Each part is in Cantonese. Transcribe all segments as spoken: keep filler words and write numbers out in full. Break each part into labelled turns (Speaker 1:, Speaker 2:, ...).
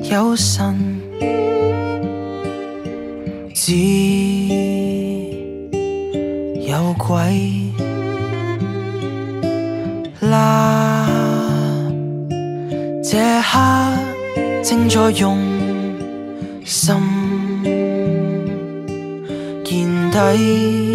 Speaker 1: 有神，只有鬼啦。這刻正在用心見底，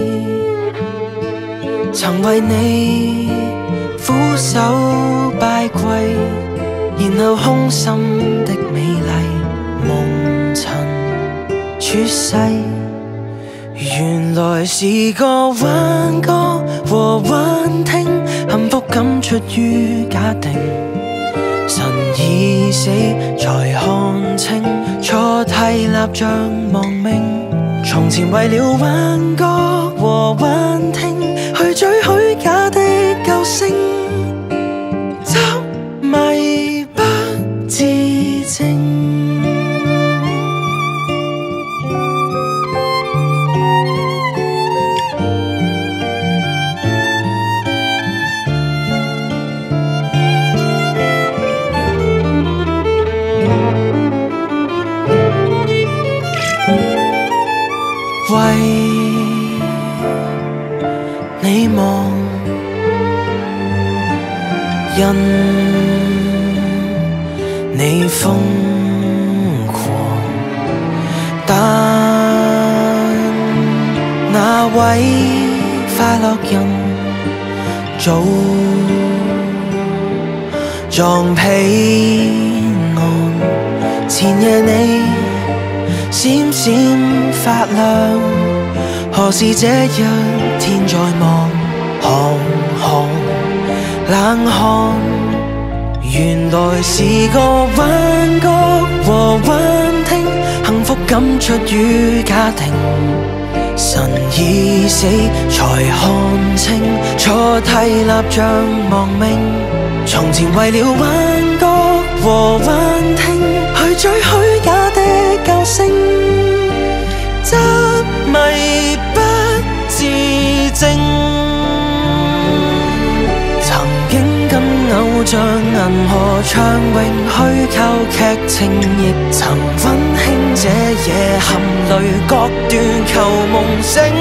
Speaker 1: 曾為你俯首拜跪，然後空心的美麗蒙塵出世。原來是個幻覺和幻聽，幸福感出於假定。神已死才看清，錯替立像亡命。從前為了幻覺和幻聽，去追虛假的救星，執迷不自證。為你望，因你瘋狂，但那位快樂人早撞彼岸，前夜你閃閃發亮，何時這一天在望？行行冷汗，原來是個幻覺和幻聽，幸福感出於家庭。神已死才看清，錯替立像亡命。從前為了幻覺和幻聽，去追虛假的救星，執迷不自證。曾經跟偶像銀河暢泳，虛構劇情亦曾溫馨，這夜含淚割斷求夢醒。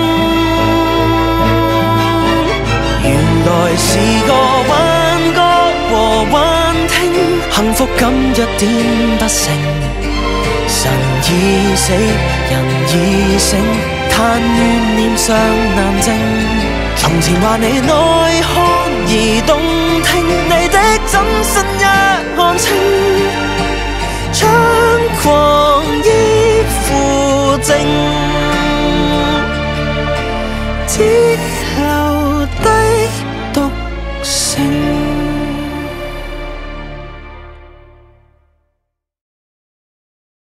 Speaker 1: 原來是個幻覺和幻聽，幸福感一點不成。神已死，人已醒，但怨念尚難靜。從前話你內看而動聽，你的真身一看清。